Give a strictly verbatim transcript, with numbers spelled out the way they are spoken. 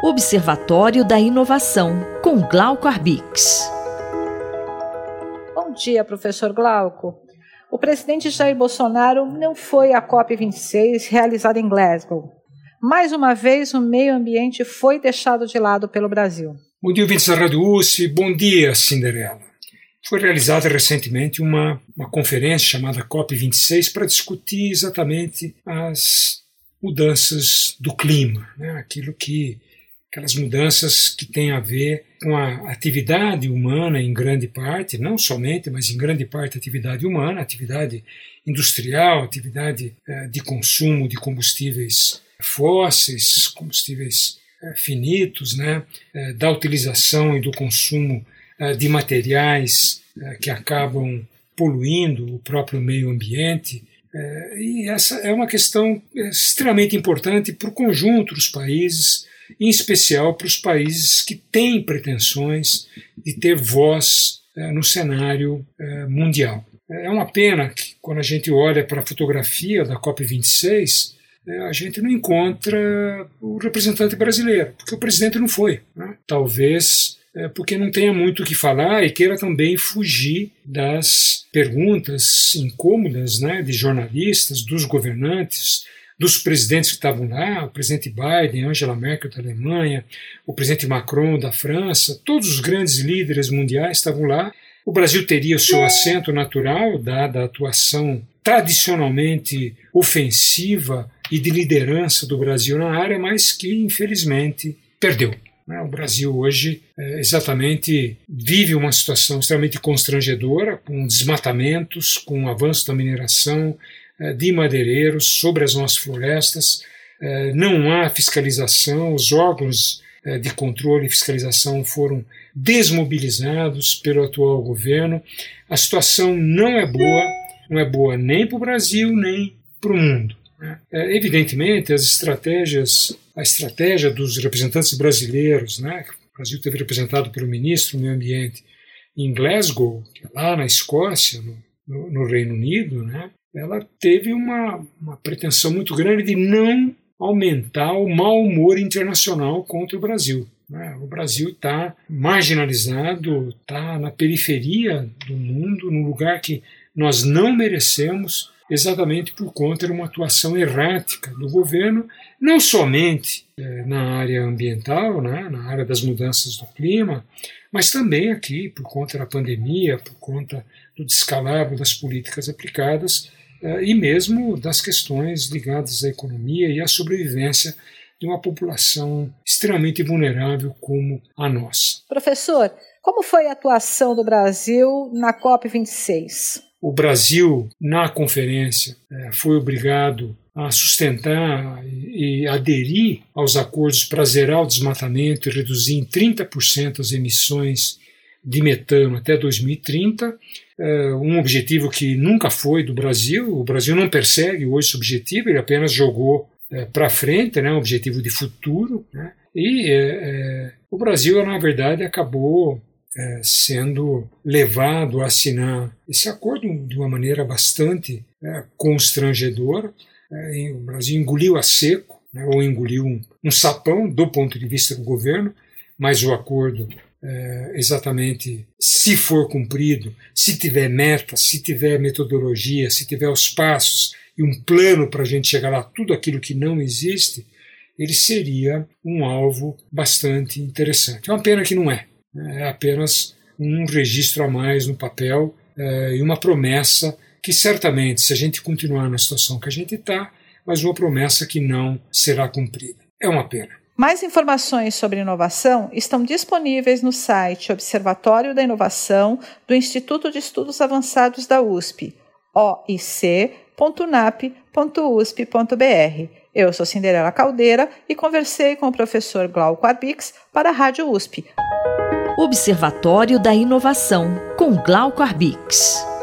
Observatório da Inovação, com Glauco Arbix. Bom dia, professor Glauco. O presidente Jair Bolsonaro não foi à COP vinte e seis realizada em Glasgow. Mais uma vez, o meio ambiente foi deixado de lado pelo Brasil. Bom dia, ouvintes da Rádio U S P. Bom dia, Cinderela. Foi realizada recentemente uma, uma conferência chamada COP vinte e seis para discutir exatamente as mudanças do clima, né? Aquilo que, aquelas mudanças que têm a ver com a atividade humana em grande parte, não somente, mas em grande parte a atividade humana, atividade industrial, atividade eh, de consumo de combustíveis fósseis, combustíveis eh, finitos, né? eh, da utilização e do consumo eh, de materiais eh, que acabam poluindo o próprio meio ambiente. É, e essa é uma questão extremamente importante para o conjunto dos países, em especial para os países que têm pretensões de ter voz é, no cenário é, mundial. É uma pena que, quando a gente olha para a fotografia da COP vinte e seis, é, a gente não encontra o representante brasileiro, porque o presidente não foi, né? Talvez é, porque não tenha muito o que falar e queira também fugir das perguntas incômodas, né, de jornalistas, dos governantes, dos presidentes que estavam lá, o presidente Biden, Angela Merkel da Alemanha, o presidente Macron da França, todos os grandes líderes mundiais estavam lá. O Brasil teria o seu assento natural, dada a atuação tradicionalmente ofensiva e de liderança do Brasil na área, mas que, infelizmente, perdeu. O Brasil hoje é, exatamente vive uma situação extremamente constrangedora, com desmatamentos, com o avanço da mineração é, de madeireiros sobre as nossas florestas. É, não há fiscalização, os órgãos é, de controle e fiscalização foram desmobilizados pelo atual governo. A situação não é boa, não é boa nem para o Brasil, nem para o mundo. É, evidentemente, as estratégias, a estratégia dos representantes brasileiros, né, o Brasil teve representado pelo ministro do Meio Ambiente em Glasgow, que é lá na Escócia, no, no, no Reino Unido, né, ela teve uma, uma pretensão muito grande de não aumentar o mau humor internacional contra o Brasil. Né. O Brasil está marginalizado, está na periferia do mundo, num lugar que nós não merecemos, exatamente por conta de uma atuação errática do governo, não somente eh, na área ambiental, né, na área das mudanças do clima, mas também aqui por conta da pandemia, por conta do descalabro das políticas aplicadas eh, e mesmo das questões ligadas à economia e à sobrevivência de uma população extremamente vulnerável como a nossa. Professor, como foi a atuação do Brasil na COP vinte e seis? O Brasil, na conferência, foi obrigado a sustentar e aderir aos acordos para zerar o desmatamento e reduzir em trinta por cento as emissões de metano até dois mil e trinta, um objetivo que nunca foi do Brasil. O Brasil não persegue hoje esse objetivo, ele apenas jogou para frente, né, um objetivo de futuro. Né, e é, é, o Brasil, na verdade, acabou É, sendo levado a assinar esse acordo de uma maneira bastante é, constrangedora. É, o Brasil engoliu a seco, né, ou engoliu um, um sapão do ponto de vista do governo, mas o acordo, é, exatamente, se for cumprido, se tiver meta, se tiver metodologia, se tiver os passos e um plano para a gente chegar lá, tudo aquilo que não existe, ele seria um alvo bastante interessante. É uma pena que não é. É apenas um registro a mais no papel é, e uma promessa que certamente, se a gente continuar na situação que a gente está, mas uma promessa que não será cumprida. É uma pena. Mais informações sobre inovação estão disponíveis no site Observatório da Inovação do Instituto de Estudos Avançados da U S P, o i c ponto n a p ponto u s p ponto b r. Eu sou Cinderela Caldeira e conversei com o professor Glauco Arbix para a Rádio U S P. Observatório da Inovação, com Glauco Arbix.